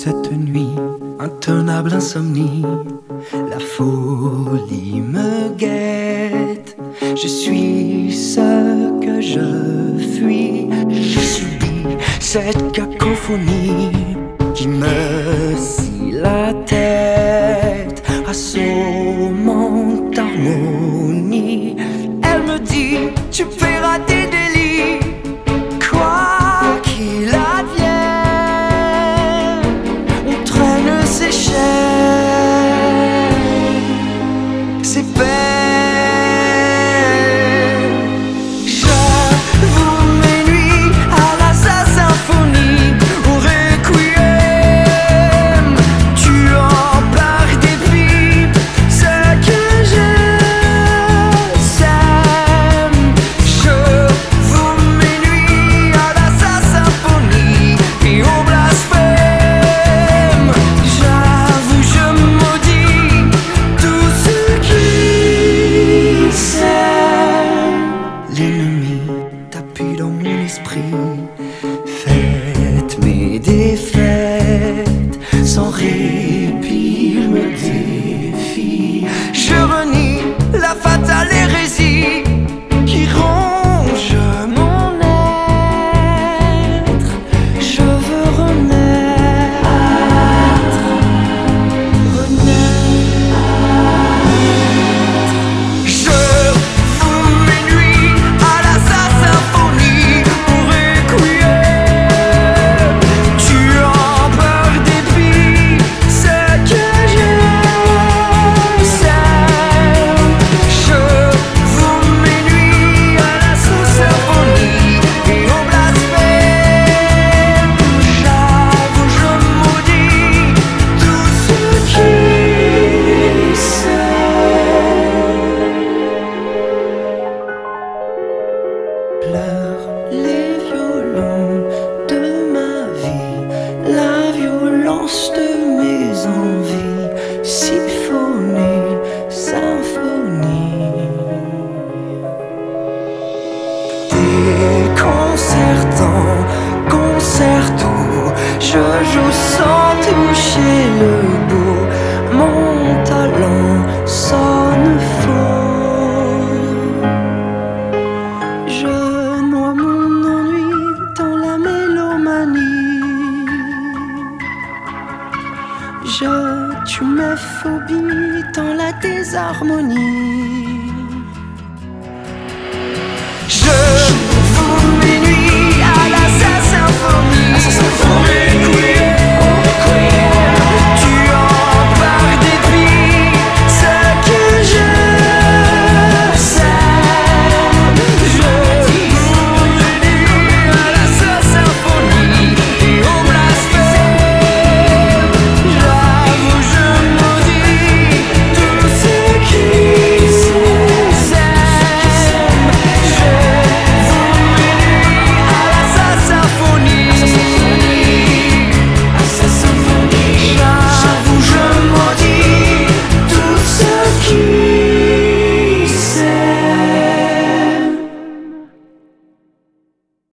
Cette nuit, intenable insomnie, la folie me guette. Je suis ce que je fuis. J'ai subi cette cacophonie qui me scie la tête, assommant d'harmonie. Elle me dit, tu paieras tes délits, quoi qu'il advienne. On traîne ses chaînes, ses peines. J'avoue mes nuits à la symphonie, au requiem, tuant par dépit ce que je sème. J'avoue mes nuits à la symphonie et au blasphème. J'avoue, je maudis tout ce qui s'aime. L'ennemi tapis dans mon esprit, faites mes défaites sans répit, il me défie. Je renie la fatale hérésie qui ronge mon être. Je veux renaître, Je fous mes nuits à la symphonie, au requiem, tuant par dépit ce que je sème. Je fous mes nuits à la symphonie et au blasphème. J'avoue, je maudis tout ce qui pleurent les violons de ma vie, la violence de mes envies, symphonie, symphonie. Déconcertant, concerto, je joue sans toucher le bout, mon talent sonne faux. Je noie mon ennui dans la mélomanie. Je tue mes phobies dans la désharmonie.